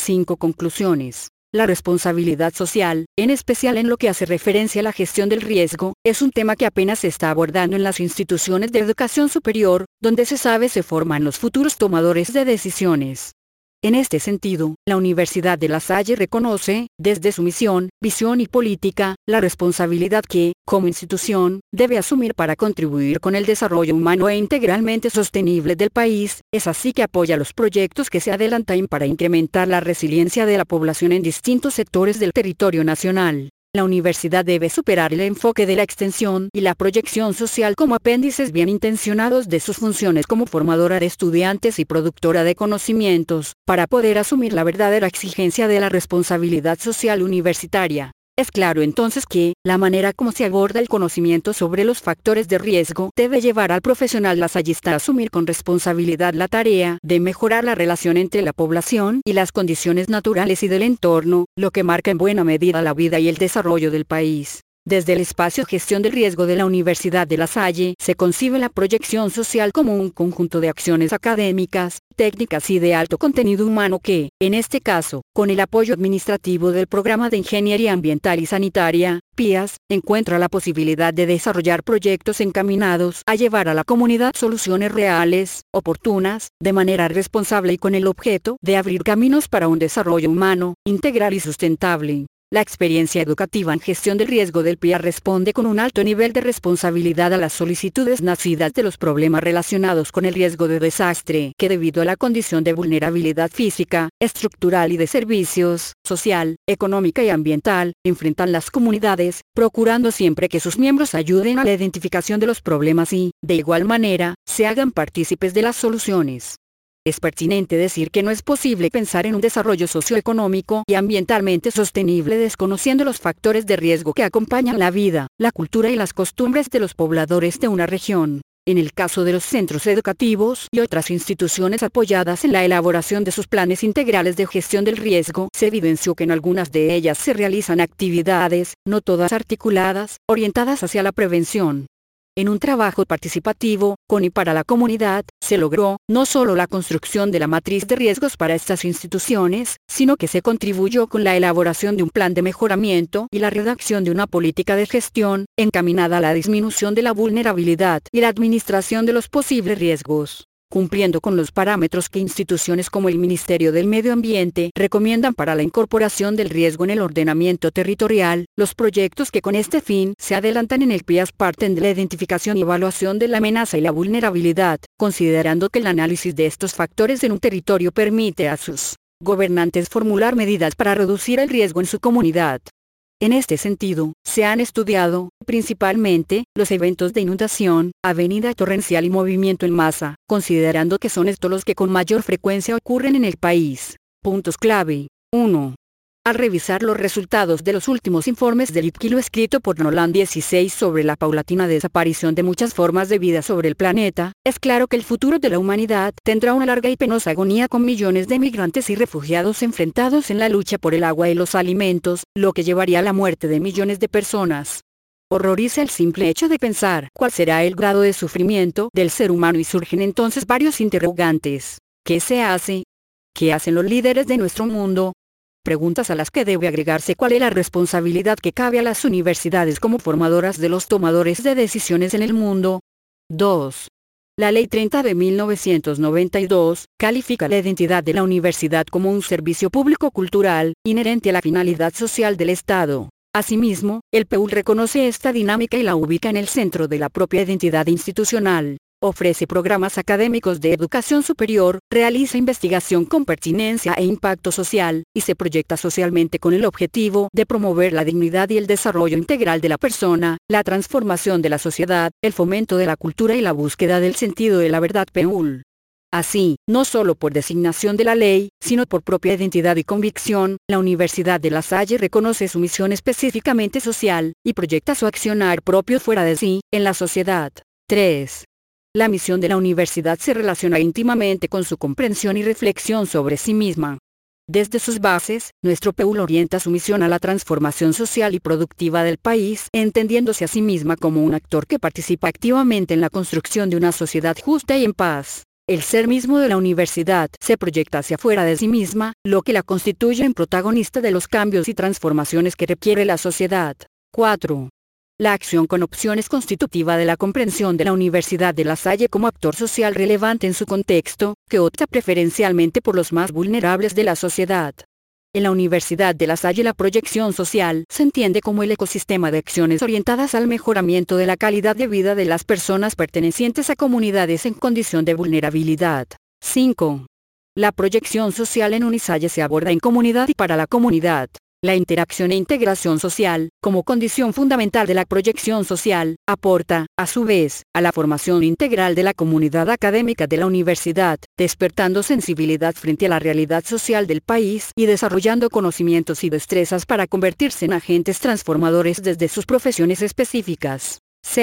5 conclusiones. La responsabilidad social, en especial en lo que hace referencia a la gestión del riesgo, es un tema que apenas se está abordando en las instituciones de educación superior, donde se forman los futuros tomadores de decisiones. En este sentido, la Universidad de La Salle reconoce, desde su misión, visión y política, la responsabilidad que, como institución, debe asumir para contribuir con el desarrollo humano e integralmente sostenible del país. Es así que apoya los proyectos que se adelantan para incrementar la resiliencia de la población en distintos sectores del territorio nacional. La universidad debe superar el enfoque de la extensión y la proyección social como apéndices bien intencionados de sus funciones como formadora de estudiantes y productora de conocimientos, para poder asumir la verdadera exigencia de la responsabilidad social universitaria. Es claro entonces que, la manera como se aborda el conocimiento sobre los factores de riesgo debe llevar al profesional lasallista a asumir con responsabilidad la tarea de mejorar la relación entre la población y las condiciones naturales y del entorno, lo que marca en buena medida la vida y el desarrollo del país. Desde el espacio Gestión del Riesgo de la Universidad de La Salle, se concibe la proyección social como un conjunto de acciones académicas, técnicas y de alto contenido humano que, en este caso, con el apoyo administrativo del Programa de Ingeniería Ambiental y Sanitaria, PIAS, encuentra la posibilidad de desarrollar proyectos encaminados a llevar a la comunidad soluciones reales, oportunas, de manera responsable y con el objeto de abrir caminos para un desarrollo humano, integral y sustentable. La experiencia educativa en gestión del riesgo del PIA responde con un alto nivel de responsabilidad a las solicitudes nacidas de los problemas relacionados con el riesgo de desastre, que debido a la condición de vulnerabilidad física, estructural y de servicios, social, económica y ambiental, enfrentan las comunidades, procurando siempre que sus miembros ayuden a la identificación de los problemas y, de igual manera, se hagan partícipes de las soluciones. Es pertinente decir que no es posible pensar en un desarrollo socioeconómico y ambientalmente sostenible desconociendo los factores de riesgo que acompañan la vida, la cultura y las costumbres de los pobladores de una región. En el caso de los centros educativos y otras instituciones apoyadas en la elaboración de sus planes integrales de gestión del riesgo, se evidenció que en algunas de ellas se realizan actividades, no todas articuladas, orientadas hacia la prevención. En un trabajo participativo, con y para la comunidad, se logró, no solo la construcción de la matriz de riesgos para estas instituciones, sino que se contribuyó con la elaboración de un plan de mejoramiento y la redacción de una política de gestión, encaminada a la disminución de la vulnerabilidad y la administración de los posibles riesgos. Cumpliendo con los parámetros que instituciones como el Ministerio del Medio Ambiente recomiendan para la incorporación del riesgo en el ordenamiento territorial, los proyectos que con este fin se adelantan en el PIAS parten de la identificación y evaluación de la amenaza y la vulnerabilidad, considerando que el análisis de estos factores en un territorio permite a sus gobernantes formular medidas para reducir el riesgo en su comunidad. En este sentido, se han estudiado, principalmente, los eventos de inundación, avenida torrencial y movimiento en masa, considerando que son estos los que con mayor frecuencia ocurren en el país. Puntos clave. 1. Al revisar los resultados de los últimos informes del IPCC escrito por Nolan 16 sobre la paulatina desaparición de muchas formas de vida sobre el planeta, es claro que el futuro de la humanidad tendrá una larga y penosa agonía con millones de migrantes y refugiados enfrentados en la lucha por el agua y los alimentos, lo que llevaría a la muerte de millones de personas. Horroriza el simple hecho de pensar cuál será el grado de sufrimiento del ser humano y surgen entonces varios interrogantes. ¿Qué se hace? ¿Qué hacen los líderes de nuestro mundo? Preguntas a las que debe agregarse cuál es la responsabilidad que cabe a las universidades como formadoras de los tomadores de decisiones en el mundo. 2. La Ley 30 de 1992 califica la identidad de la universidad como un servicio público cultural, inherente a la finalidad social del Estado. Asimismo, el PEUL reconoce esta dinámica y la ubica en el centro de la propia identidad institucional. Ofrece programas académicos de educación superior, realiza investigación con pertinencia e impacto social, y se proyecta socialmente con el objetivo de promover la dignidad y el desarrollo integral de la persona, la transformación de la sociedad, el fomento de la cultura y la búsqueda del sentido de la verdad. PEUL. Así, no solo por designación de la ley, sino por propia identidad y convicción, la Universidad de La Salle reconoce su misión específicamente social, y proyecta su accionar propio fuera de sí, en la sociedad. 3. La misión de la universidad se relaciona íntimamente con su comprensión y reflexión sobre sí misma. Desde sus bases, nuestro PEUL orienta su misión a la transformación social y productiva del país, entendiéndose a sí misma como un actor que participa activamente en la construcción de una sociedad justa y en paz. El ser mismo de la universidad se proyecta hacia afuera de sí misma, lo que la constituye en protagonista de los cambios y transformaciones que requiere la sociedad. 4. La acción con opción es constitutiva de la comprensión de la Universidad de La Salle como actor social relevante en su contexto, que opta preferencialmente por los más vulnerables de la sociedad. En la Universidad de La Salle la proyección social se entiende como el ecosistema de acciones orientadas al mejoramiento de la calidad de vida de las personas pertenecientes a comunidades en condición de vulnerabilidad. 5. La proyección social en Unisalle se aborda en comunidad y para la comunidad. La interacción e integración social, como condición fundamental de la proyección social, aporta, a su vez, a la formación integral de la comunidad académica de la universidad, despertando sensibilidad frente a la realidad social del país y desarrollando conocimientos y destrezas para convertirse en agentes transformadores desde sus profesiones específicas.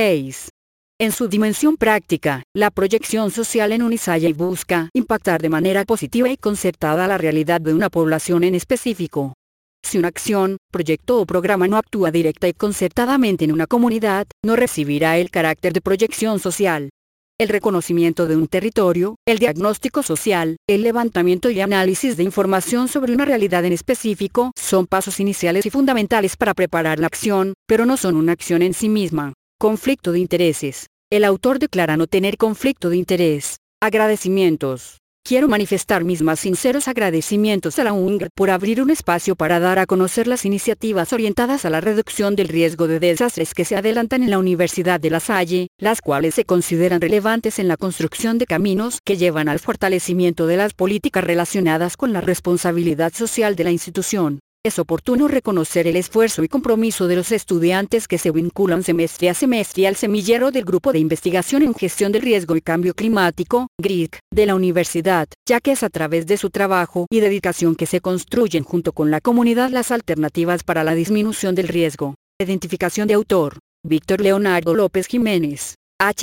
6. En su dimensión práctica, la proyección social en Unisalle busca impactar de manera positiva y concertada la realidad de una población en específico. Si una acción, proyecto o programa no actúa directa y concertadamente en una comunidad, no recibirá el carácter de proyección social. El reconocimiento de un territorio, el diagnóstico social, el levantamiento y análisis de información sobre una realidad en específico son pasos iniciales y fundamentales para preparar la acción, pero no son una acción en sí misma. Conflicto de intereses. El autor declara no tener conflicto de interés. Agradecimientos. Quiero manifestar mis más sinceros agradecimientos a la UNGR por abrir un espacio para dar a conocer las iniciativas orientadas a la reducción del riesgo de desastres que se adelantan en la Universidad de La Salle, las cuales se consideran relevantes en la construcción de caminos que llevan al fortalecimiento de las políticas relacionadas con la responsabilidad social de la institución. Es oportuno reconocer el esfuerzo y compromiso de los estudiantes que se vinculan semestre a semestre al semillero del Grupo de Investigación en Gestión del Riesgo y Cambio Climático, GRIC, de la universidad, ya que es a través de su trabajo y dedicación que se construyen junto con la comunidad las alternativas para la disminución del riesgo. Identificación de autor: Víctor Leonardo López Jiménez.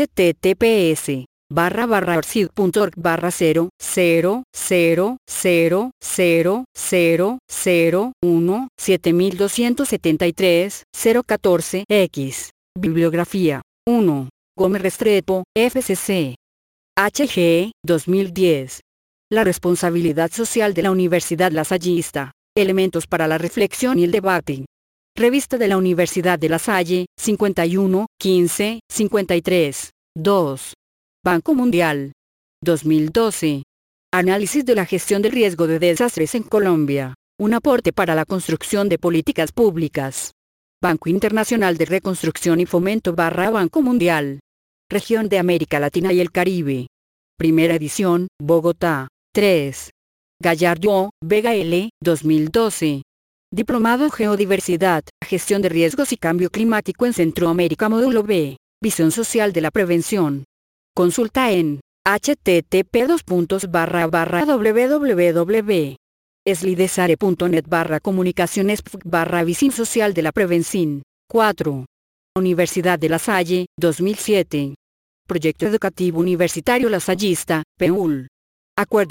https://00000017273-014-X. Bibliografía. 1. Gómez Restrepo, FCC. H.G. 2010. La responsabilidad social de la Universidad Lasallista. Elementos para la reflexión y el debate. Revista de la Universidad de La Salle, 51, 15, 53. 2. Banco Mundial. 2012. Análisis de la gestión del riesgo de desastres en Colombia. Un aporte para la construcción de políticas públicas. Banco Internacional de Reconstrucción y Fomento / Banco Mundial. Región de América Latina y el Caribe. Primera edición, Bogotá. 3. Gallardo, Vega L., 2012. Diplomado Geodiversidad, Gestión de Riesgos y Cambio Climático en Centroamérica Módulo B. Visión Social de la Prevención. Consulta en http://www.slidesare.net/comunicaciones/visión social de la prevención. 4. Universidad de La Salle, 2007. Proyecto Educativo Universitario Lasallista, PEUL. Acuerdo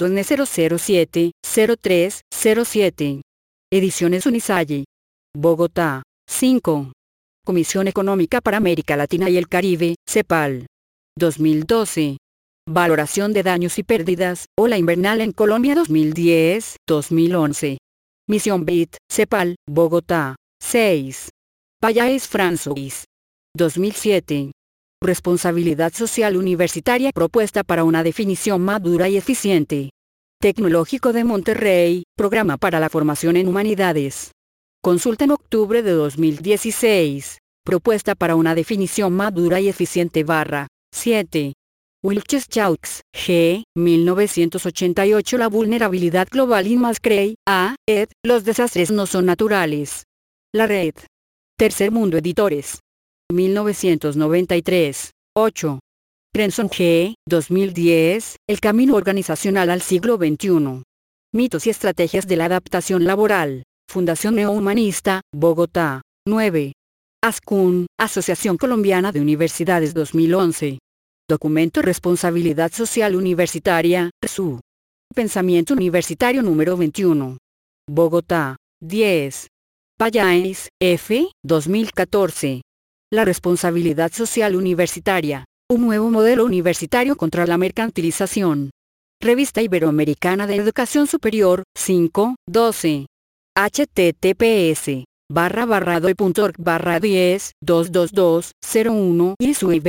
N007-0307. Ediciones Unisalle. Bogotá. 5. Comisión Económica para América Latina y el Caribe, CEPAL. 2012. Valoración de daños y pérdidas, ola invernal en Colombia 2010-2011. Misión BIT, CEPAL, Bogotá. 6. Payáez François. 2007. Responsabilidad social universitaria propuesta para una definición madura y eficiente. Tecnológico de Monterrey, Programa para la Formación en Humanidades. Consulta en octubre de 2016. Propuesta para una definición madura y eficiente / 7. Wilches Chaux, G. 1988. La vulnerabilidad global y Mascray, A. ed. Los desastres no son naturales. La red. Tercer Mundo Editores. 1993. 8. Renson G. 2010. El camino organizacional al siglo XXI. Mitos y estrategias de la adaptación laboral. Fundación Neohumanista, Bogotá. 9. ASCUN, Asociación Colombiana de Universidades 2011. Documento Responsabilidad Social Universitaria, RSU. Pensamiento Universitario número 21. Bogotá. 10. Payáez, F. 2014. La responsabilidad social universitaria. Un nuevo modelo universitario contra la mercantilización. Revista Iberoamericana de Educación Superior, 5, 12. https://doe.org/10-222-01 ISUI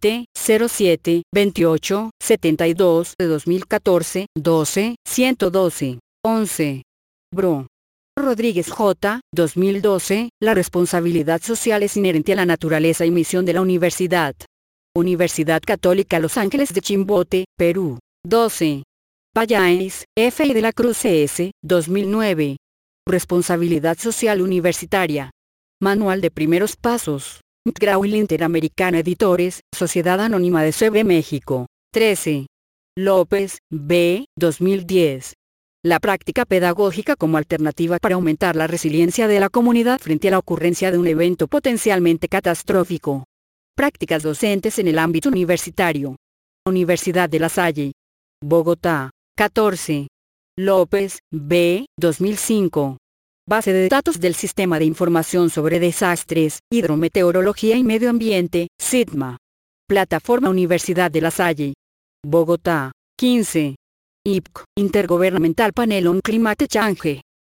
20-07-28-72 de 2014, 12, 112, 11. Bro. Rodríguez J. 2012, la responsabilidad social es inherente a la naturaleza y misión de la universidad. Universidad Católica Los Ángeles de Chimbote, Perú. 12. Payáez, F. y de la Cruz C.S., 2009. Responsabilidad social universitaria. Manual de primeros pasos. McGraw-Hill Interamericana Editores, Sociedad Anónima de CB México. 13. López, B. 2010. La práctica pedagógica como alternativa para aumentar la resiliencia de la comunidad frente a la ocurrencia de un evento potencialmente catastrófico. Prácticas docentes en el ámbito universitario. Universidad de La Salle. Bogotá. 14. López, B. 2005. Base de datos del Sistema de Información sobre Desastres, Hidrometeorología y Medio Ambiente, SIDMA. Plataforma Universidad de La Salle. Bogotá. 15. IPC, Intergovernmental Panel on Climate Change.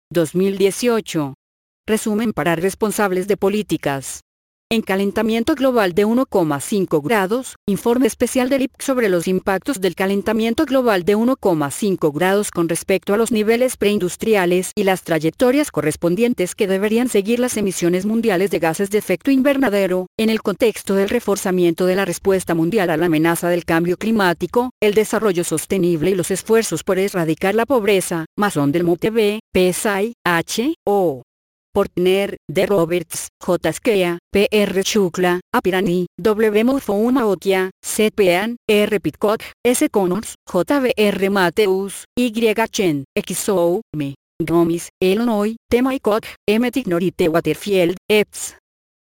2018. Resumen para responsables de políticas. En calentamiento global de 1,5 grados, informe especial del IPC sobre los impactos del calentamiento global de 1,5 grados con respecto a los niveles preindustriales y las trayectorias correspondientes que deberían seguir las emisiones mundiales de gases de efecto invernadero, en el contexto del reforzamiento de la respuesta mundial a la amenaza del cambio climático, el desarrollo sostenible y los esfuerzos por erradicar la pobreza, Mason del MOTB, PSI, H. O. Portner, D. Roberts, J. Skea, P. R. Chukla, A. Pirani, W. Morfouma Otia, C. Pean, R. Pitcock, S. Connors, J. B. R. Mateus, Y. Chen, X. O. M. Gomis, Illinois, T. Mycock, M. Tignorite Waterfield, EPS.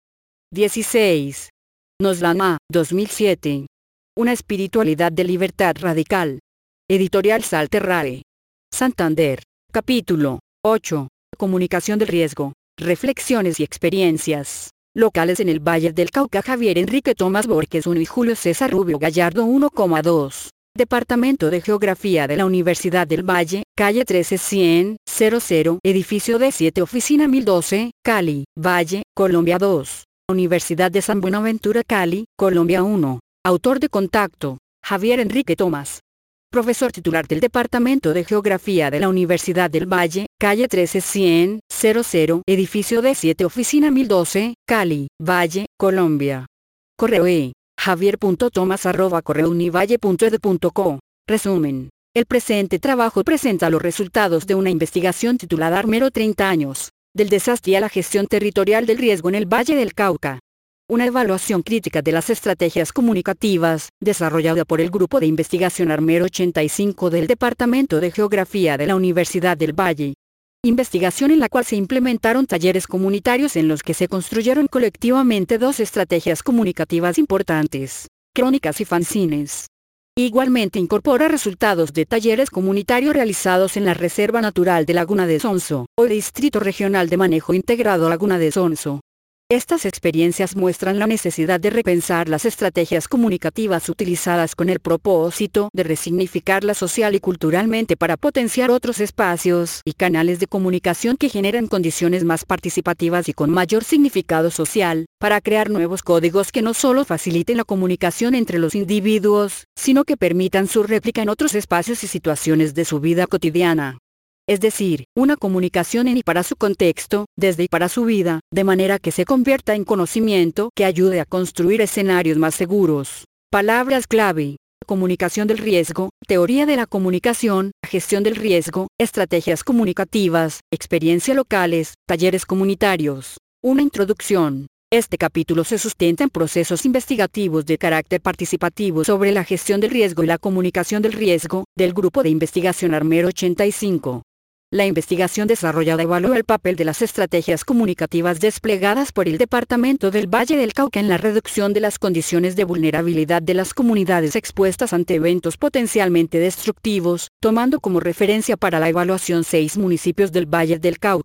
16. Noslama, 2007. Una espiritualidad de libertad radical. Editorial Salterrae. Santander. Capítulo 8. Comunicación del riesgo. Reflexiones y experiencias locales en el Valle del Cauca. Javier Enrique Tomás Borges 1 y Julio César Rubio Gallardo 1,2. Departamento de Geografía de la Universidad del Valle, calle 13100, edificio D7, oficina 1012, Cali, Valle, Colombia 2. Universidad de San Buenaventura, Cali, Colombia 1. Autor de contacto: Javier Enrique Tomás. Profesor titular del Departamento de Geografía de la Universidad del Valle, calle 13100, edificio D7, oficina 1012, Cali, Valle, Colombia. Correo javier.tomas@correunivalle.edu.co. Resumen. El presente trabajo presenta los resultados de una investigación titulada Armero 30 años, del desastre a la gestión territorial del riesgo en el Valle del Cauca. Una evaluación crítica de las estrategias comunicativas, desarrollada por el Grupo de Investigación Armero 85 del Departamento de Geografía de la Universidad del Valle. Investigación en la cual se implementaron talleres comunitarios en los que se construyeron colectivamente dos estrategias comunicativas importantes: crónicas y fanzines. Igualmente incorpora resultados de talleres comunitarios realizados en la Reserva Natural de Laguna de Sonso, o Distrito Regional de Manejo Integrado Laguna de Sonso. Estas experiencias muestran la necesidad de repensar las estrategias comunicativas utilizadas con el propósito de resignificarlas social y culturalmente para potenciar otros espacios y canales de comunicación que generen condiciones más participativas y con mayor significado social, para crear nuevos códigos que no solo faciliten la comunicación entre los individuos, sino que permitan su réplica en otros espacios y situaciones de su vida cotidiana. Es decir, una comunicación en y para su contexto, desde y para su vida, de manera que se convierta en conocimiento que ayude a construir escenarios más seguros. Palabras clave: comunicación del riesgo, teoría de la comunicación, gestión del riesgo, estrategias comunicativas, experiencia locales, talleres comunitarios. Una introducción. Este capítulo se sustenta en procesos investigativos de carácter participativo sobre la gestión del riesgo y la comunicación del riesgo, del Grupo de Investigación Armero 85. La investigación desarrollada evalúa el papel de las estrategias comunicativas desplegadas por el Departamento del Valle del Cauca en la reducción de las condiciones de vulnerabilidad de las comunidades expuestas ante eventos potencialmente destructivos, tomando como referencia para la evaluación 6 municipios del Valle del Cauca.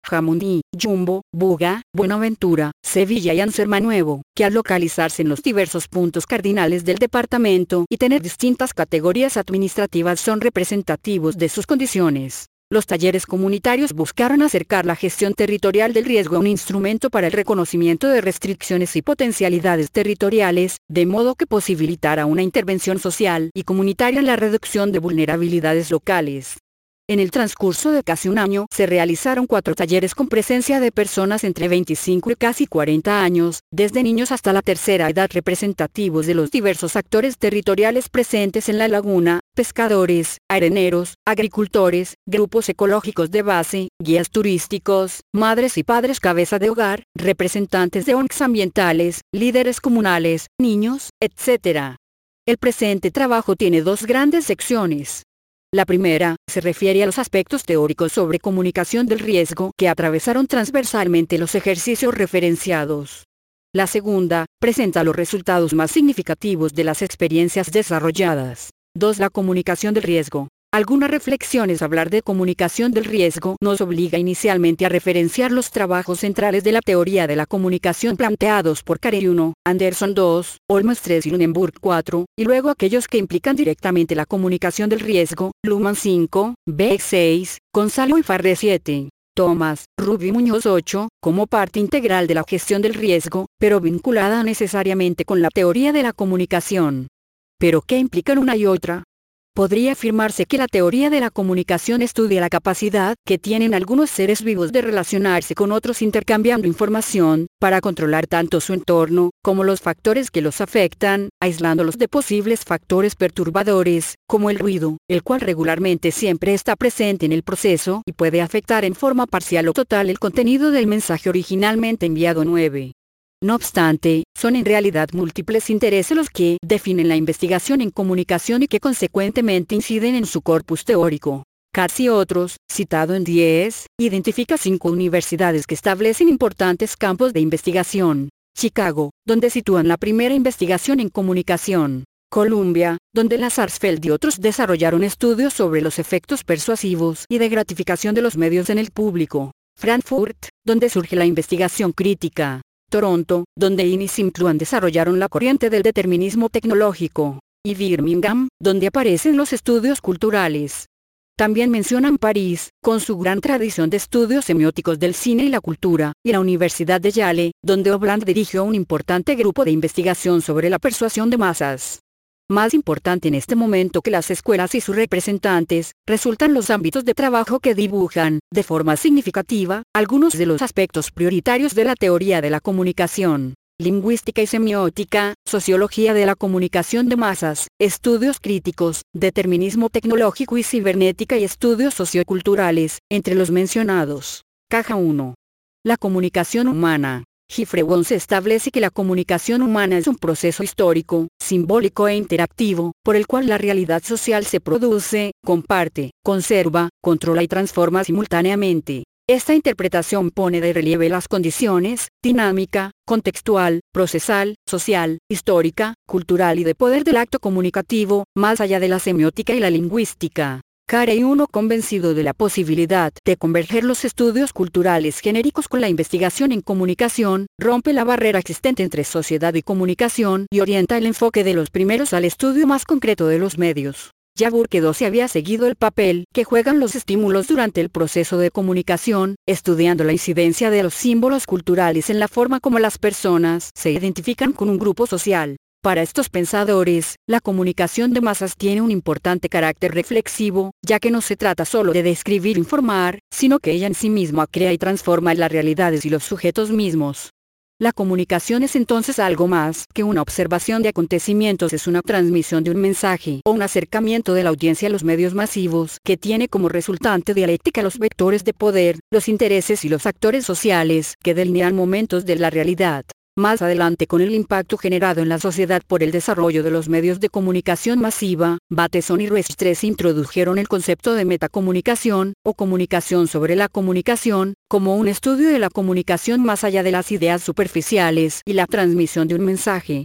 Jamundí, Jumbo, Buga, Buenaventura, Sevilla y Anserma-Nuevo, que al localizarse en los diversos puntos cardinales del departamento y tener distintas categorías administrativas son representativos de sus condiciones. Los talleres comunitarios buscaron acercar la gestión territorial del riesgo a un instrumento para el reconocimiento de restricciones y potencialidades territoriales, de modo que posibilitara una intervención social y comunitaria en la reducción de vulnerabilidades locales. En el transcurso de casi un año se realizaron 4 talleres con presencia de personas entre 25 y casi 40 años, desde niños hasta la tercera edad, representativos de los diversos actores territoriales presentes en la laguna: pescadores, areneros, agricultores, grupos ecológicos de base, guías turísticos, madres y padres cabeza de hogar, representantes de ONGs ambientales, líderes comunales, niños, etc. El presente trabajo tiene 2 grandes secciones. La primera, se refiere a los aspectos teóricos sobre comunicación del riesgo que atravesaron transversalmente los ejercicios referenciados. La segunda, presenta los resultados más significativos de las experiencias desarrolladas. 2. La comunicación del riesgo. Algunas reflexiones. Hablar de comunicación del riesgo nos obliga inicialmente a referenciar los trabajos centrales de la teoría de la comunicación planteados por Carey 1, Anderson 2, Olmos 3 y Lunenburg 4, y luego aquellos que implican directamente la comunicación del riesgo: Luhmann 5, Beck 6, Gonzalo y Farré 7. Tomás, Rubio y Muñoz 8, como parte integral de la gestión del riesgo, pero vinculada necesariamente con la teoría de la comunicación. ¿Pero qué implican una y otra? Podría afirmarse que la teoría de la comunicación estudia la capacidad que tienen algunos seres vivos de relacionarse con otros intercambiando información, para controlar tanto su entorno, como los factores que los afectan, aislándolos de posibles factores perturbadores, como el ruido, el cual regularmente siempre está presente en el proceso y puede afectar en forma parcial o total el contenido del mensaje originalmente enviado. 9. No obstante, son en realidad múltiples intereses los que definen la investigación en comunicación y que consecuentemente inciden en su corpus teórico. Katz y otros, citado en 10, identifica 5 universidades que establecen importantes campos de investigación. Chicago, donde sitúan la primera investigación en comunicación. Columbia, donde Lazarsfeld y otros desarrollaron estudios sobre los efectos persuasivos y de gratificación de los medios en el público. Frankfurt, donde surge la investigación crítica. Toronto, donde Innis y McLuhan desarrollaron la corriente del determinismo tecnológico, y Birmingham, donde aparecen los estudios culturales. También mencionan París, con su gran tradición de estudios semióticos del cine y la cultura, y la Universidad de Yale, donde Obland dirigió un importante grupo de investigación sobre la persuasión de masas. Más importante en este momento que las escuelas y sus representantes, resultan los ámbitos de trabajo que dibujan, de forma significativa, algunos de los aspectos prioritarios de la teoría de la comunicación: lingüística y semiótica, sociología de la comunicación de masas, estudios críticos, determinismo tecnológico y cibernética y estudios socioculturales, entre los mencionados. Caja 1. La comunicación humana. Geoffrey Wons establece que la comunicación humana es un proceso histórico, simbólico e interactivo, por el cual la realidad social se produce, comparte, conserva, controla y transforma simultáneamente. Esta interpretación pone de relieve las condiciones, dinámica, contextual, procesal, social, histórica, cultural y de poder del acto comunicativo, más allá de la semiótica y la lingüística. Carey 1, convencido de la posibilidad de converger los estudios culturales genéricos con la investigación en comunicación, rompe la barrera existente entre sociedad y comunicación y orienta el enfoque de los primeros al estudio más concreto de los medios. Ya Bourdieu había seguido el papel que juegan los estímulos durante el proceso de comunicación, estudiando la incidencia de los símbolos culturales en la forma como las personas se identifican con un grupo social. Para estos pensadores, la comunicación de masas tiene un importante carácter reflexivo, ya que no se trata solo de describir e informar, sino que ella en sí misma crea y transforma las realidades y los sujetos mismos. La comunicación es entonces algo más que una observación de acontecimientos, es una transmisión de un mensaje o un acercamiento de la audiencia a los medios masivos que tiene como resultante dialéctica los vectores de poder, los intereses y los actores sociales que delinean momentos de la realidad. Más adelante, con el impacto generado en la sociedad por el desarrollo de los medios de comunicación masiva, Bateson y Restres introdujeron el concepto de metacomunicación, o comunicación sobre la comunicación, como un estudio de la comunicación más allá de las ideas superficiales y la transmisión de un mensaje.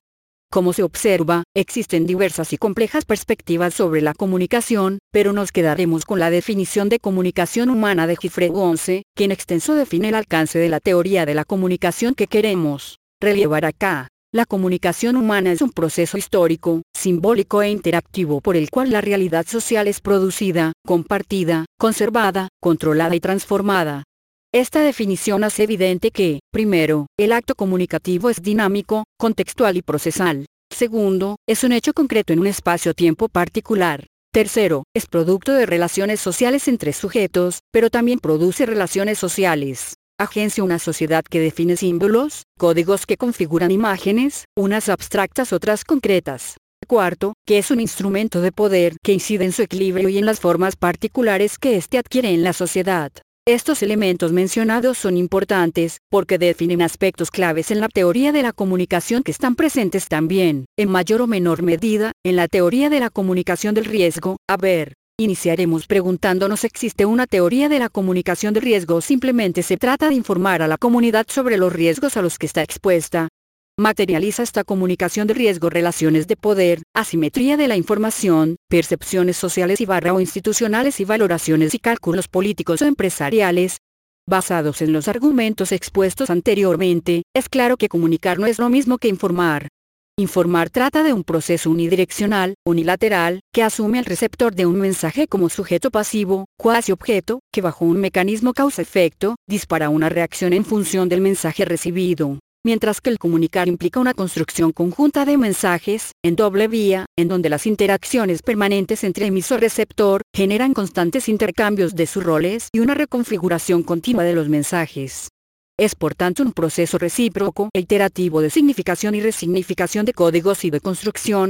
Como se observa, existen diversas y complejas perspectivas sobre la comunicación, pero nos quedaremos con la definición de comunicación humana de Geoffrey Wonse, que en extenso define el alcance de la teoría de la comunicación que queremos relevar acá. La comunicación humana es un proceso histórico, simbólico e interactivo por el cual la realidad social es producida, compartida, conservada, controlada y transformada. Esta definición hace evidente que, primero, el acto comunicativo es dinámico, contextual y procesal. Segundo, es un hecho concreto en un espacio-tiempo particular. Tercero, es producto de relaciones sociales entre sujetos, pero también produce relaciones sociales. Agencia una sociedad que define símbolos, códigos que configuran imágenes, unas abstractas otras concretas. Cuarto, que es un instrumento de poder que incide en su equilibrio y en las formas particulares que éste adquiere en la sociedad. Estos elementos mencionados son importantes, porque definen aspectos claves en la teoría de la comunicación que están presentes también, en mayor o menor medida, en la teoría de la comunicación del riesgo. A ver, iniciaremos preguntándonos: ¿existe una teoría de la comunicación del riesgo o simplemente se trata de informar a la comunidad sobre los riesgos a los que está expuesta? Materializa esta comunicación de riesgo relaciones de poder, asimetría de la información, percepciones sociales o institucionales y valoraciones y cálculos políticos o empresariales. Basados en los argumentos expuestos anteriormente, es claro que comunicar no es lo mismo que informar. Informar trata de un proceso unidireccional, unilateral, que asume al receptor de un mensaje como sujeto pasivo, cuasi objeto, que bajo un mecanismo causa-efecto, dispara una reacción en función del mensaje recibido. Mientras que el comunicar implica una construcción conjunta de mensajes, en doble vía, en donde las interacciones permanentes entre emisor-receptor generan constantes intercambios de sus roles y una reconfiguración continua de los mensajes. Es por tanto un proceso recíproco e iterativo de significación y resignificación de códigos y de construcción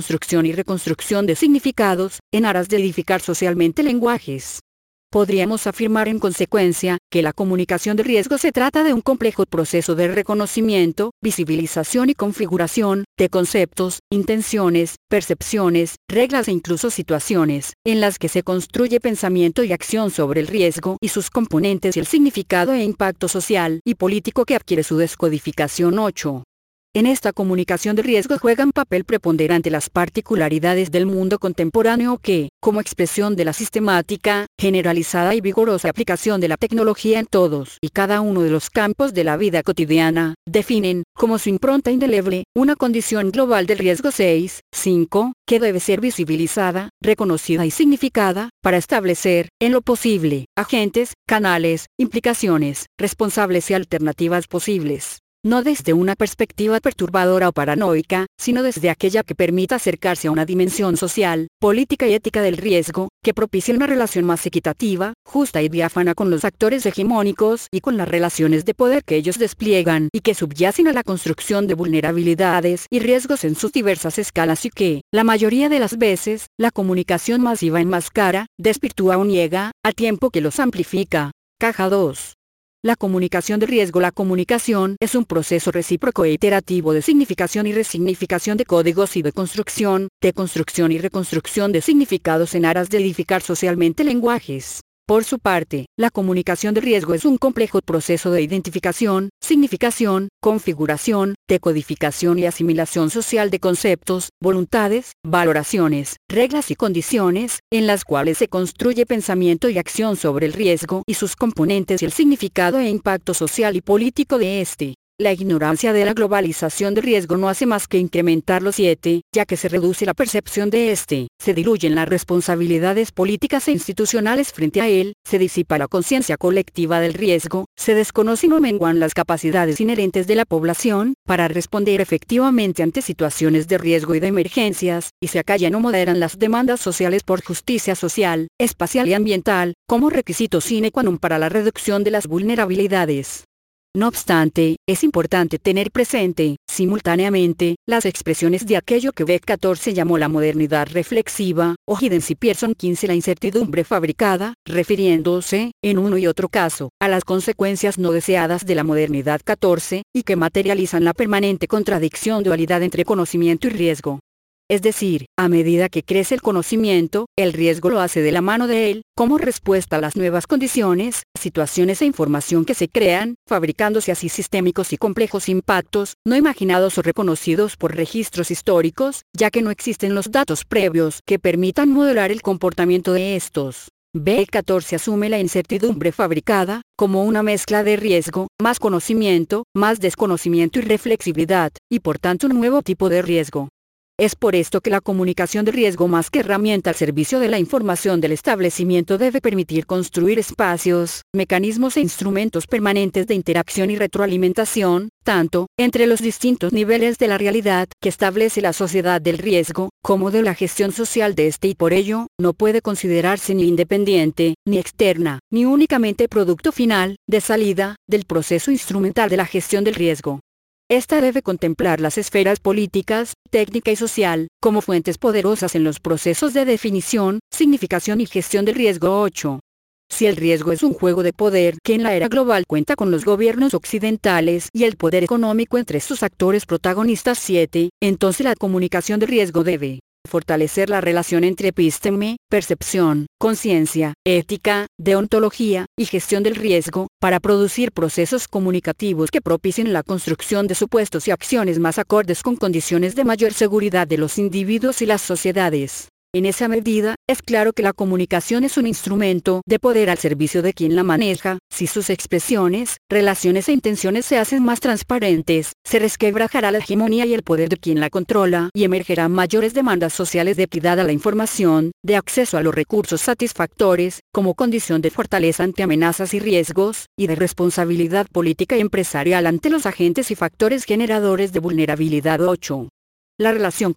y reconstrucción de significados, en aras de edificar socialmente lenguajes. Podríamos afirmar en consecuencia, que la comunicación de riesgo se trata de un complejo proceso de reconocimiento, visibilización y configuración, de conceptos, intenciones, percepciones, reglas e incluso situaciones, en las que se construye pensamiento y acción sobre el riesgo y sus componentes y el significado e impacto social y político que adquiere su descodificación. 8. En esta comunicación de riesgo juegan papel preponderante las particularidades del mundo contemporáneo que, como expresión de la sistemática, generalizada y vigorosa aplicación de la tecnología en todos y cada uno de los campos de la vida cotidiana, definen, como su impronta indeleble, una condición global del riesgo. 6. 5. Que debe ser visibilizada, reconocida y significada, para establecer, en lo posible, agentes, canales, implicaciones, responsables y alternativas posibles. No desde una perspectiva perturbadora o paranoica, sino desde aquella que permita acercarse a una dimensión social, política y ética del riesgo, que propicie una relación más equitativa, justa y diáfana con los actores hegemónicos y con las relaciones de poder que ellos despliegan y que subyacen a la construcción de vulnerabilidades y riesgos en sus diversas escalas y que, la mayoría de las veces, la comunicación masiva enmascara, desvirtúa o niega, al tiempo que los amplifica. Caja 2. La comunicación de riesgo. La comunicación es un proceso recíproco e iterativo de significación y resignificación de códigos y de construcción y reconstrucción de significados en aras de edificar socialmente lenguajes. Por su parte, la comunicación de riesgo es un complejo proceso de identificación, significación, configuración, decodificación y asimilación social de conceptos, voluntades, valoraciones, reglas y condiciones, en las cuales se construye pensamiento y acción sobre el riesgo y sus componentes y el significado e impacto social y político de este. La ignorancia de la globalización de riesgo no hace más que incrementarlo. 7, ya que se reduce la percepción de este, se diluyen las responsabilidades políticas e institucionales frente a él, se disipa la conciencia colectiva del riesgo, se desconocen o menguan las capacidades inherentes de la población para responder efectivamente ante situaciones de riesgo y de emergencias, y se acallan o moderan las demandas sociales por justicia social, espacial y ambiental, como requisito sine qua non para la reducción de las vulnerabilidades. No obstante, es importante tener presente, simultáneamente, las expresiones de aquello que Beck 14 llamó la modernidad reflexiva, o Giddens y Pearson 15 la incertidumbre fabricada, refiriéndose, en uno y otro caso, a las consecuencias no deseadas de la modernidad 14, y que materializan la permanente contradicción dualidad entre conocimiento y riesgo. Es decir, a medida que crece el conocimiento, el riesgo lo hace de la mano de él, como respuesta a las nuevas condiciones, situaciones e información que se crean, fabricándose así sistémicos y complejos impactos, no imaginados o reconocidos por registros históricos, ya que no existen los datos previos que permitan modelar el comportamiento de estos. B14 asume la incertidumbre fabricada, como una mezcla de riesgo, más conocimiento, más desconocimiento y reflexibilidad, y por tanto un nuevo tipo de riesgo. Es por esto que la comunicación de riesgo más que herramienta al servicio de la información del establecimiento debe permitir construir espacios, mecanismos e instrumentos permanentes de interacción y retroalimentación, tanto entre los distintos niveles de la realidad que establece la sociedad del riesgo, como de la gestión social de este y por ello, no puede considerarse ni independiente, ni externa, ni únicamente producto final, de salida, del proceso instrumental de la gestión del riesgo. Esta debe contemplar las esferas políticas, técnica y social, como fuentes poderosas en los procesos de definición, significación y gestión del riesgo. 8. Si el riesgo es un juego de poder que en la era global cuenta con los gobiernos occidentales y el poder económico entre sus actores protagonistas. 7. Entonces la comunicación de riesgo debe fortalecer la relación entre episteme, percepción, conciencia, ética, deontología y gestión del riesgo, para producir procesos comunicativos que propicien la construcción de supuestos y acciones más acordes con condiciones de mayor seguridad de los individuos y las sociedades. En esa medida, es claro que la comunicación es un instrumento de poder al servicio de quien la maneja. Si sus expresiones, relaciones e intenciones se hacen más transparentes, se resquebrajará la hegemonía y el poder de quien la controla y emergerán mayores demandas sociales de equidad a la información, de acceso a los recursos satisfactores, como condición de fortaleza ante amenazas y riesgos, y de responsabilidad política y empresarial ante los agentes y factores generadores de vulnerabilidad. 8. La relación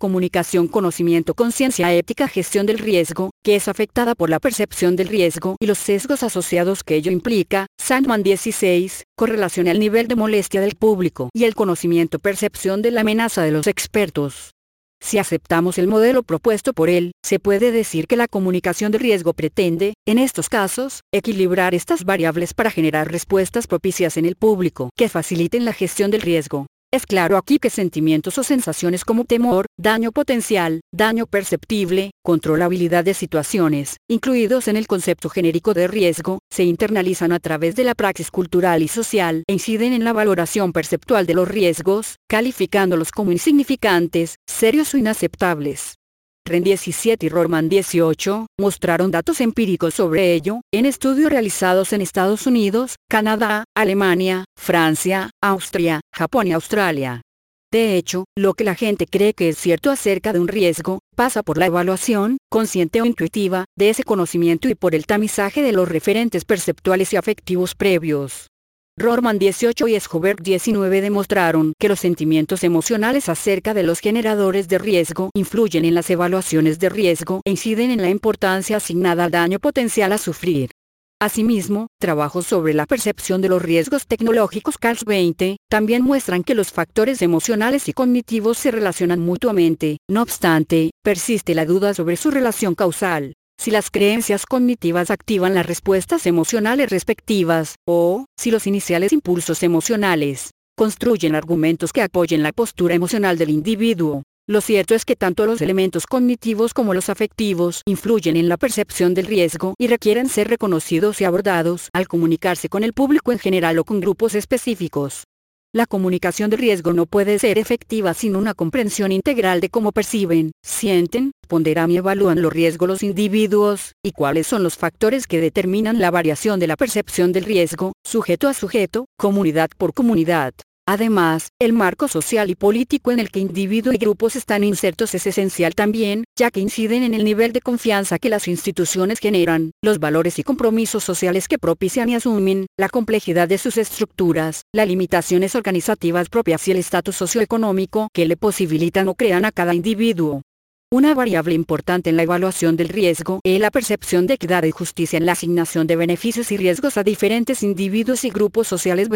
comunicación-conocimiento-conciencia-ética-gestión del riesgo, que es afectada por la percepción del riesgo y los sesgos asociados que ello implica. Sandman 16, correlaciona el nivel de molestia del público y el conocimiento-percepción de la amenaza de los expertos. Si aceptamos el modelo propuesto por él, se puede decir que la comunicación de riesgo pretende, en estos casos, equilibrar estas variables para generar respuestas propicias en el público que faciliten la gestión del riesgo. Es claro aquí que sentimientos o sensaciones como temor, daño potencial, daño perceptible, controlabilidad de situaciones, incluidos en el concepto genérico de riesgo, se internalizan a través de la praxis cultural y social e inciden en la valoración perceptual de los riesgos, calificándolos como insignificantes, serios o inaceptables. Ren 17 y Rorman 18, mostraron datos empíricos sobre ello, en estudios realizados en Estados Unidos, Canadá, Alemania, Francia, Austria, Japón y Australia. De hecho, lo que la gente cree que es cierto acerca de un riesgo, pasa por la evaluación, consciente o intuitiva, de ese conocimiento y por el tamizaje de los referentes perceptuales y afectivos previos. Rorman 18 y Schubert 19 demostraron que los sentimientos emocionales acerca de los generadores de riesgo influyen en las evaluaciones de riesgo e inciden en la importancia asignada al daño potencial a sufrir. Asimismo, trabajos sobre la percepción de los riesgos tecnológicos CARS 20 también muestran que los factores emocionales y cognitivos se relacionan mutuamente. No obstante, persiste la duda sobre su relación causal. Si las creencias cognitivas activan las respuestas emocionales respectivas, o, si los iniciales impulsos emocionales construyen argumentos que apoyen la postura emocional del individuo. Lo cierto es que tanto los elementos cognitivos como los afectivos influyen en la percepción del riesgo y requieren ser reconocidos y abordados al comunicarse con el público en general o con grupos específicos. La comunicación de riesgo no puede ser efectiva sin una comprensión integral de cómo perciben, sienten, ponderan y evalúan los riesgos los individuos, y cuáles son los factores que determinan la variación de la percepción del riesgo, sujeto a sujeto, comunidad por comunidad. Además, el marco social y político en el que individuos y grupos están insertos es esencial también, ya que inciden en el nivel de confianza que las instituciones generan, los valores y compromisos sociales que propician y asumen, la complejidad de sus estructuras, las limitaciones organizativas propias y el estatus socioeconómico que le posibilitan o crean a cada individuo. Una variable importante en la evaluación del riesgo es la percepción de equidad y justicia en la asignación de beneficios y riesgos a diferentes individuos y grupos sociales.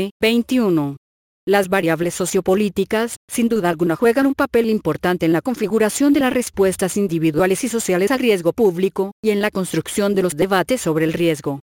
2021. Las variables sociopolíticas, sin duda alguna, juegan un papel importante en la configuración de las respuestas individuales y sociales al riesgo público, y en la construcción de los debates sobre el riesgo.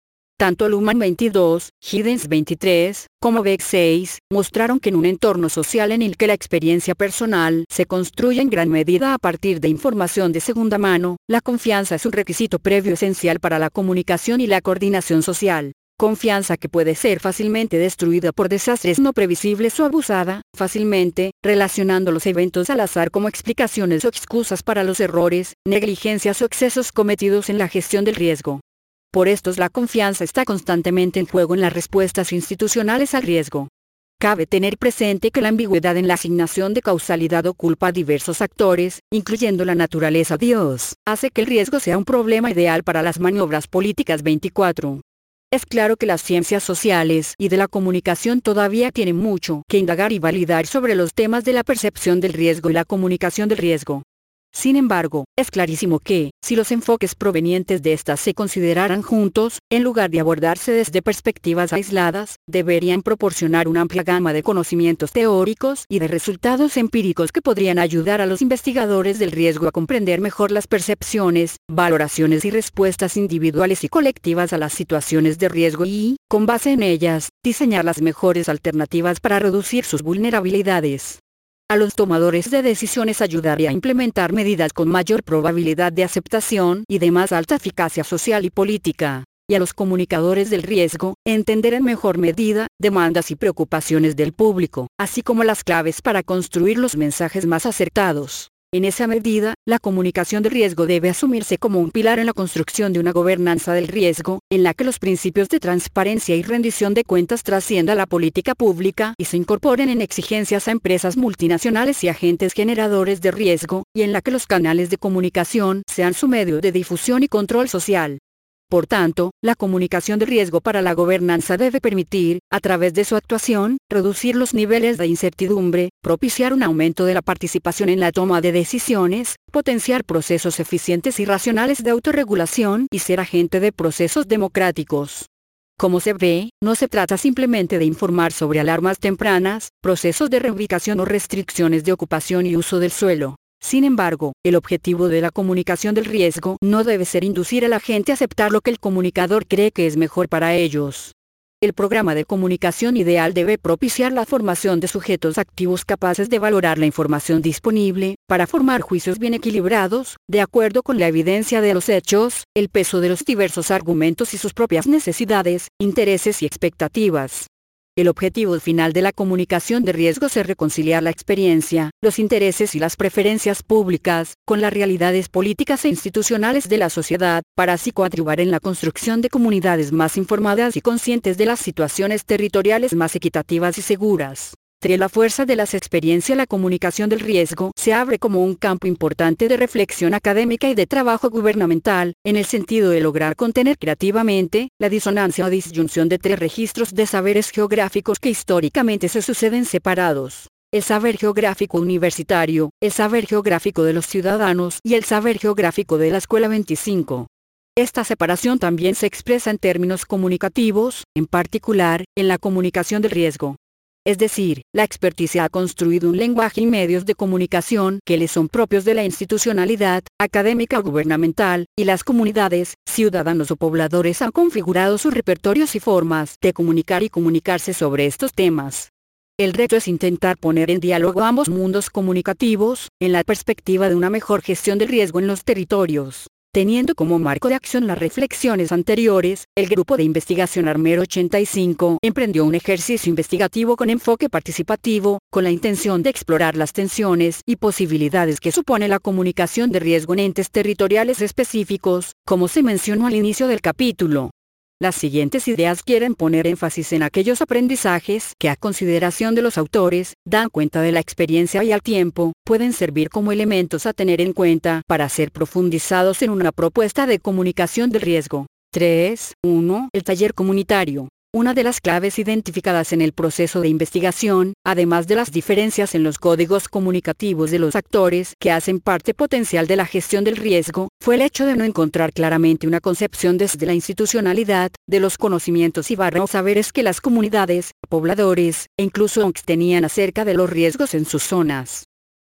Tanto Luhmann 22, Giddens 23, como Beck 6, mostraron que en un entorno social en el que la experiencia personal se construye en gran medida a partir de información de segunda mano, la confianza es un requisito previo esencial para la comunicación y la coordinación social. Confianza que puede ser fácilmente destruida por desastres no previsibles o abusada, fácilmente, relacionando los eventos al azar como explicaciones o excusas para los errores, negligencias o excesos cometidos en la gestión del riesgo. Por esto la confianza está constantemente en juego en las respuestas institucionales al riesgo. Cabe tener presente que la ambigüedad en la asignación de causalidad o culpa a diversos actores, incluyendo la naturaleza Dios, hace que el riesgo sea un problema ideal para las maniobras políticas 24. Es claro que las ciencias sociales y de la comunicación todavía tienen mucho que indagar y validar sobre los temas de la percepción del riesgo y la comunicación del riesgo. Sin embargo, es clarísimo que, si los enfoques provenientes de estas se consideraran juntos, en lugar de abordarse desde perspectivas aisladas, deberían proporcionar una amplia gama de conocimientos teóricos y de resultados empíricos que podrían ayudar a los investigadores del riesgo a comprender mejor las percepciones, valoraciones y respuestas individuales y colectivas a las situaciones de riesgo y, con base en ellas, diseñar las mejores alternativas para reducir sus vulnerabilidades. A los tomadores de decisiones ayudaría a implementar medidas con mayor probabilidad de aceptación y de más alta eficacia social y política, y a los comunicadores del riesgo, entender en mejor medida demandas y preocupaciones del público, así como las claves para construir los mensajes más acertados. En esa medida, la comunicación de riesgo debe asumirse como un pilar en la construcción de una gobernanza del riesgo, en la que los principios de transparencia y rendición de cuentas trasciendan la política pública y se incorporen en exigencias a empresas multinacionales y agentes generadores de riesgo, y en la que los canales de comunicación sean su medio de difusión y control social. Por tanto, la comunicación de riesgo para la gobernanza debe permitir, a través de su actuación, reducir los niveles de incertidumbre, propiciar un aumento de la participación en la toma de decisiones, potenciar procesos eficientes y racionales de autorregulación y ser agente de procesos democráticos. Como se ve, no se trata simplemente de informar sobre alarmas tempranas, procesos de reubicación o restricciones de ocupación y uso del suelo. Sin embargo, el objetivo de la comunicación del riesgo no debe ser inducir a la gente a aceptar lo que el comunicador cree que es mejor para ellos. El programa de comunicación ideal debe propiciar la formación de sujetos activos capaces de valorar la información disponible, para formar juicios bien equilibrados, de acuerdo con la evidencia de los hechos, el peso de los diversos argumentos y sus propias necesidades, intereses y expectativas. El objetivo final de la comunicación de riesgos es reconciliar la experiencia, los intereses y las preferencias públicas, con las realidades políticas e institucionales de la sociedad, para así coadyuvar en la construcción de comunidades más informadas y conscientes de las situaciones territoriales más equitativas y seguras. Entre la fuerza de las experiencias, la comunicación del riesgo se abre como un campo importante de reflexión académica y de trabajo gubernamental, en el sentido de lograr contener creativamente la disonancia o disyunción de tres registros de saberes geográficos que históricamente se suceden separados: el saber geográfico universitario, el saber geográfico de los ciudadanos y el saber geográfico de la Escuela 25. Esta separación también se expresa en términos comunicativos, en particular, en la comunicación del riesgo. Es decir, la experticia ha construido un lenguaje y medios de comunicación que le son propios de la institucionalidad académica o gubernamental, y las comunidades, ciudadanos o pobladores han configurado sus repertorios y formas de comunicar y comunicarse sobre estos temas. El reto es intentar poner en diálogo ambos mundos comunicativos, en la perspectiva de una mejor gestión del riesgo en los territorios. Teniendo como marco de acción las reflexiones anteriores, el grupo de investigación Armero 85 emprendió un ejercicio investigativo con enfoque participativo, con la intención de explorar las tensiones y posibilidades que supone la comunicación de riesgo en entes territoriales específicos, como se mencionó al inicio del capítulo. Las siguientes ideas quieren poner énfasis en aquellos aprendizajes que, a consideración de los autores, dan cuenta de la experiencia y al tiempo, pueden servir como elementos a tener en cuenta para ser profundizados en una propuesta de comunicación del riesgo. 3. 1. El taller comunitario. Una de las claves identificadas en el proceso de investigación, además de las diferencias en los códigos comunicativos de los actores que hacen parte potencial de la gestión del riesgo, fue el hecho de no encontrar claramente una concepción desde la institucionalidad, de los conocimientos y saberes que las comunidades, pobladores, e incluso ONGs tenían acerca de los riesgos en sus zonas.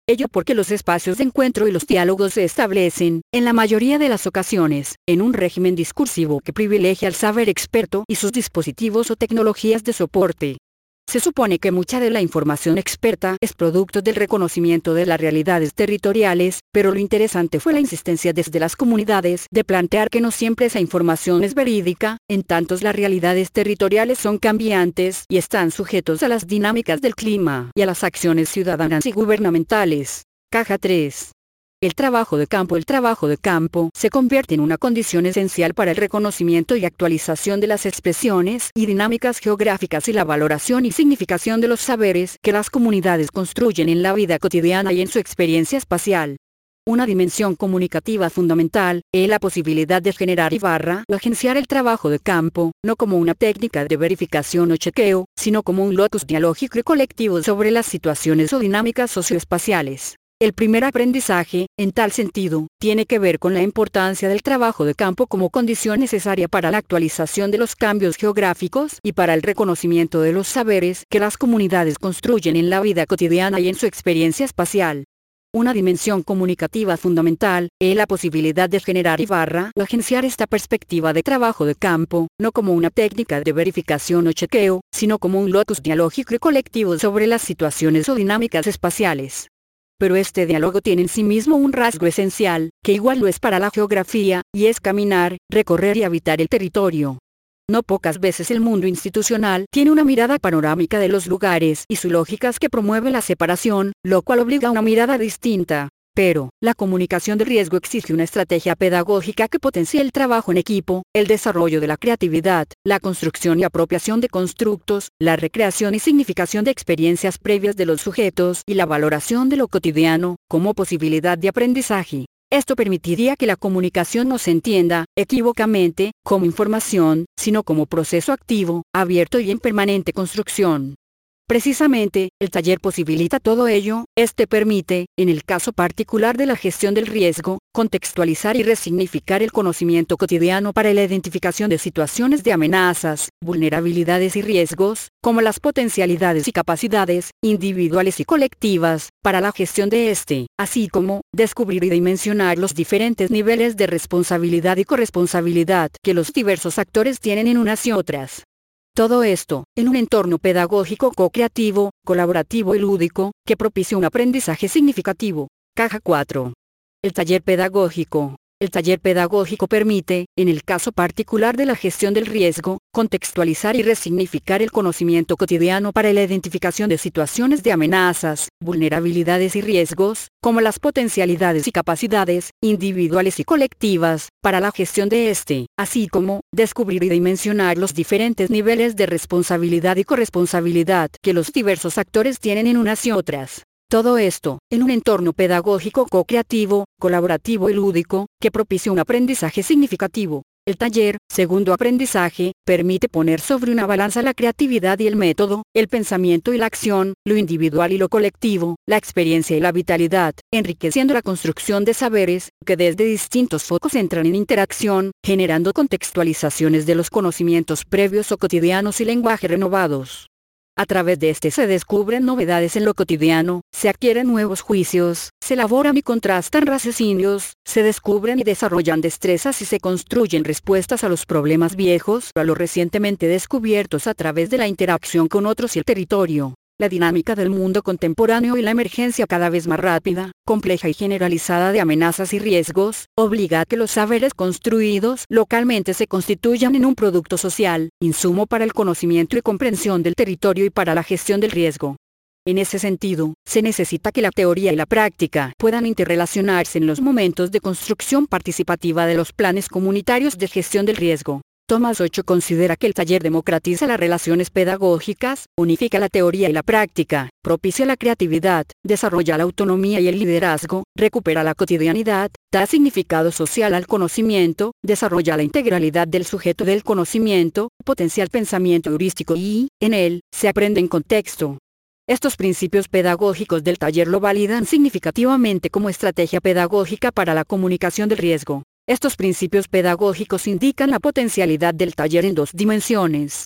Ello porque los espacios de encuentro y los diálogos se establecen, en la mayoría de las ocasiones, en un régimen discursivo que privilegia al saber experto y sus dispositivos o tecnologías de soporte. Se supone que mucha de la información experta es producto del reconocimiento de las realidades territoriales, pero lo interesante fue la insistencia desde las comunidades de plantear que no siempre esa información es verídica, en tantos las realidades territoriales son cambiantes y están sujetos a las dinámicas del clima y a las acciones ciudadanas y gubernamentales. Caja 3. El trabajo de campo. El trabajo de campo se convierte en una condición esencial para el reconocimiento y actualización de las expresiones y dinámicas geográficas y la valoración y significación de los saberes que las comunidades construyen en la vida cotidiana y en su experiencia espacial. Una dimensión comunicativa fundamental es la posibilidad de generar o agenciar el trabajo de campo, no como una técnica de verificación o chequeo, sino como un locus dialógico y colectivo sobre las situaciones o dinámicas socioespaciales. El primer aprendizaje, en tal sentido, tiene que ver con la importancia del trabajo de campo como condición necesaria para la actualización de los cambios geográficos y para el reconocimiento de los saberes que las comunidades construyen en la vida cotidiana y en su experiencia espacial. Una dimensión comunicativa fundamental es la posibilidad de generar o agenciar esta perspectiva de trabajo de campo, no como una técnica de verificación o chequeo, sino como un locus dialógico y colectivo sobre las situaciones o dinámicas espaciales. Pero este diálogo tiene en sí mismo un rasgo esencial, que igual lo es para la geografía, y es caminar, recorrer y habitar el territorio. No pocas veces el mundo institucional tiene una mirada panorámica de los lugares y sus lógicas que promueve la separación, lo cual obliga a una mirada distinta. Pero, la comunicación de riesgo exige una estrategia pedagógica que potencie el trabajo en equipo, el desarrollo de la creatividad, la construcción y apropiación de constructos, la recreación y significación de experiencias previas de los sujetos y la valoración de lo cotidiano, como posibilidad de aprendizaje. Esto permitiría que la comunicación no se entienda, equívocamente, como información, sino como proceso activo, abierto y en permanente construcción. Precisamente, el taller posibilita todo ello. Este permite, en el caso particular de la gestión del riesgo, contextualizar y resignificar el conocimiento cotidiano para la identificación de situaciones de amenazas, vulnerabilidades y riesgos, como las potencialidades y capacidades, individuales y colectivas, para la gestión de este, así como, descubrir y dimensionar los diferentes niveles de responsabilidad y corresponsabilidad que los diversos actores tienen en unas y otras. Todo esto, en un entorno pedagógico co-creativo, colaborativo y lúdico, que propicie un aprendizaje significativo. Caja 4. El taller pedagógico. El taller pedagógico permite, en el caso particular de la gestión del riesgo, contextualizar y resignificar el conocimiento cotidiano para la identificación de situaciones de amenazas, vulnerabilidades y riesgos, como las potencialidades y capacidades, individuales y colectivas, para la gestión de este, así como, descubrir y dimensionar los diferentes niveles de responsabilidad y corresponsabilidad que los diversos actores tienen en unas y otras. Todo esto, en un entorno pedagógico co-creativo, colaborativo y lúdico, que propicie un aprendizaje significativo. El taller, segundo aprendizaje, permite poner sobre una balanza la creatividad y el método, el pensamiento y la acción, lo individual y lo colectivo, la experiencia y la vitalidad, enriqueciendo la construcción de saberes, que desde distintos focos entran en interacción, generando contextualizaciones de los conocimientos previos o cotidianos y lenguaje renovados. A través de este se descubren novedades en lo cotidiano, se adquieren nuevos juicios, se elaboran y contrastan raciocinios, se descubren y desarrollan destrezas y se construyen respuestas a los problemas viejos o a los recientemente descubiertos a través de la interacción con otros y el territorio. La dinámica del mundo contemporáneo y la emergencia cada vez más rápida, compleja y generalizada de amenazas y riesgos, obliga a que los saberes construidos localmente se constituyan en un producto social, insumo para el conocimiento y comprensión del territorio y para la gestión del riesgo. En ese sentido, se necesita que la teoría y la práctica puedan interrelacionarse en los momentos de construcción participativa de los planes comunitarios de gestión del riesgo. Tomás Ochoa considera que el taller democratiza las relaciones pedagógicas, unifica la teoría y la práctica, propicia la creatividad, desarrolla la autonomía y el liderazgo, recupera la cotidianidad, da significado social al conocimiento, desarrolla la integralidad del sujeto del conocimiento, potencia el pensamiento heurístico y, en él, se aprende en contexto. Estos principios pedagógicos del taller lo validan significativamente como estrategia pedagógica para la comunicación del riesgo. Estos principios pedagógicos indican la potencialidad del taller en dos dimensiones.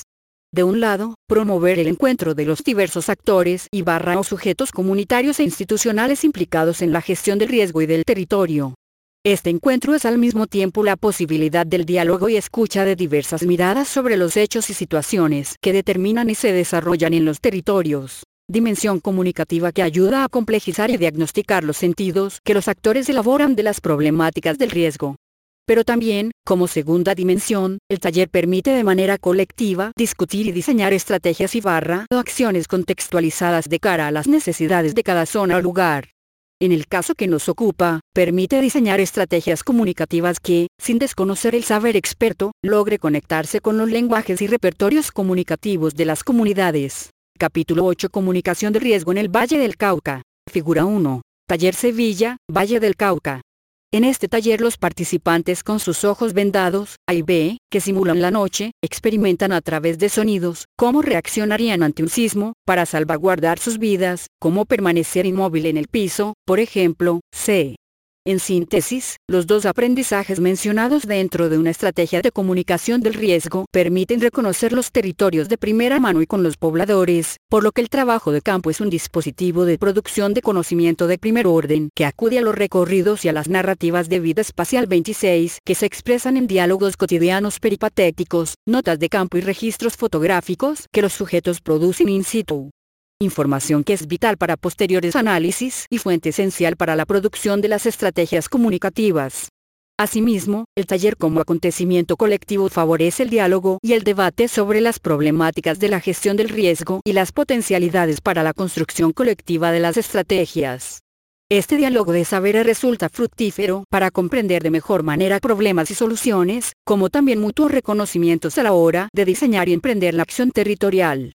De un lado, promover el encuentro de los diversos actores y o sujetos comunitarios e institucionales implicados en la gestión del riesgo y del territorio. Este encuentro es al mismo tiempo la posibilidad del diálogo y escucha de diversas miradas sobre los hechos y situaciones que determinan y se desarrollan en los territorios. Dimensión comunicativa que ayuda a complejizar y diagnosticar los sentidos que los actores elaboran de las problemáticas del riesgo. Pero también, como segunda dimensión, el taller permite de manera colectiva discutir y diseñar estrategias y o acciones contextualizadas de cara a las necesidades de cada zona o lugar. En el caso que nos ocupa, permite diseñar estrategias comunicativas que, sin desconocer el saber experto, logre conectarse con los lenguajes y repertorios comunicativos de las comunidades. Capítulo 8. Comunicación de riesgo en el Valle del Cauca. Figura 1. Taller Sevilla, Valle del Cauca. En este taller los participantes con sus ojos vendados, A y B, que simulan la noche, experimentan a través de sonidos, cómo reaccionarían ante un sismo, para salvaguardar sus vidas, cómo permanecer inmóvil en el piso, por ejemplo, C. En síntesis, los dos aprendizajes mencionados dentro de una estrategia de comunicación del riesgo permiten reconocer los territorios de primera mano y con los pobladores, por lo que el trabajo de campo es un dispositivo de producción de conocimiento de primer orden que acude a los recorridos y a las narrativas de vida espacial 26 que se expresan en diálogos cotidianos peripatéticos, notas de campo y registros fotográficos que los sujetos producen in situ. Información que es vital para posteriores análisis y fuente esencial para la producción de las estrategias comunicativas. Asimismo, el taller como acontecimiento colectivo favorece el diálogo y el debate sobre las problemáticas de la gestión del riesgo y las potencialidades para la construcción colectiva de las estrategias. Este diálogo de saberes resulta fructífero para comprender de mejor manera problemas y soluciones, como también mutuos reconocimientos a la hora de diseñar y emprender la acción territorial.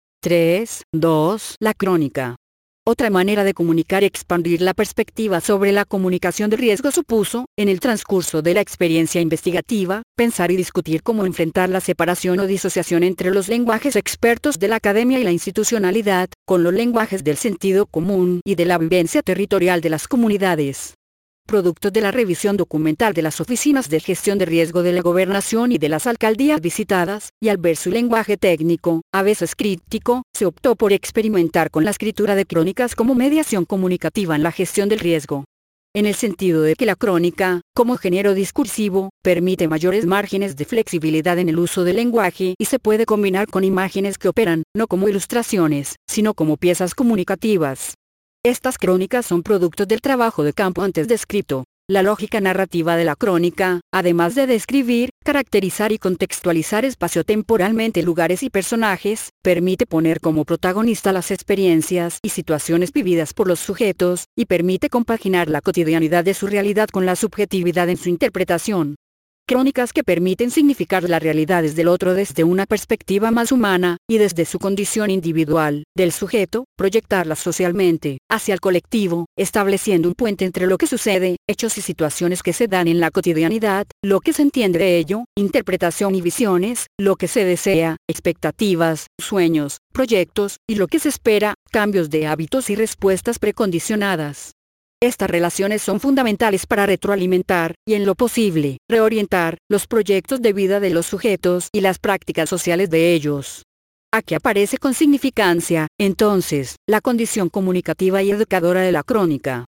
3.2. La crónica. Otra manera de comunicar y expandir la perspectiva sobre la comunicación de riesgo supuso, en el transcurso de la experiencia investigativa, pensar y discutir cómo enfrentar la separación o disociación entre los lenguajes expertos de la academia y la institucionalidad, con los lenguajes del sentido común y de la vivencia territorial de las comunidades. Producto de la revisión documental de las oficinas de gestión de riesgo de la gobernación y de las alcaldías visitadas, y al ver su lenguaje técnico, a veces críptico, se optó por experimentar con la escritura de crónicas como mediación comunicativa en la gestión del riesgo. En el sentido de que la crónica, como género discursivo, permite mayores márgenes de flexibilidad en el uso del lenguaje y se puede combinar con imágenes que operan, no como ilustraciones, sino como piezas comunicativas. Estas crónicas son productos del trabajo de campo antes descrito. La lógica narrativa de la crónica, además de describir, caracterizar y contextualizar espaciotemporalmente lugares y personajes, permite poner como protagonista las experiencias y situaciones vividas por los sujetos, y permite compaginar la cotidianidad de su realidad con la subjetividad en su interpretación. Crónicas que permiten significar las realidades del otro desde una perspectiva más humana, y desde su condición individual, del sujeto, proyectarlas socialmente, hacia el colectivo, estableciendo un puente entre lo que sucede, hechos y situaciones que se dan en la cotidianidad, lo que se entiende de ello, interpretación y visiones, lo que se desea, expectativas, sueños, proyectos, y lo que se espera, cambios de hábitos y respuestas precondicionadas. Estas relaciones son fundamentales para retroalimentar, y en lo posible, reorientar, los proyectos de vida de los sujetos y las prácticas sociales de ellos. Aquí aparece con significancia, entonces, la condición comunicativa y educadora de la crónica.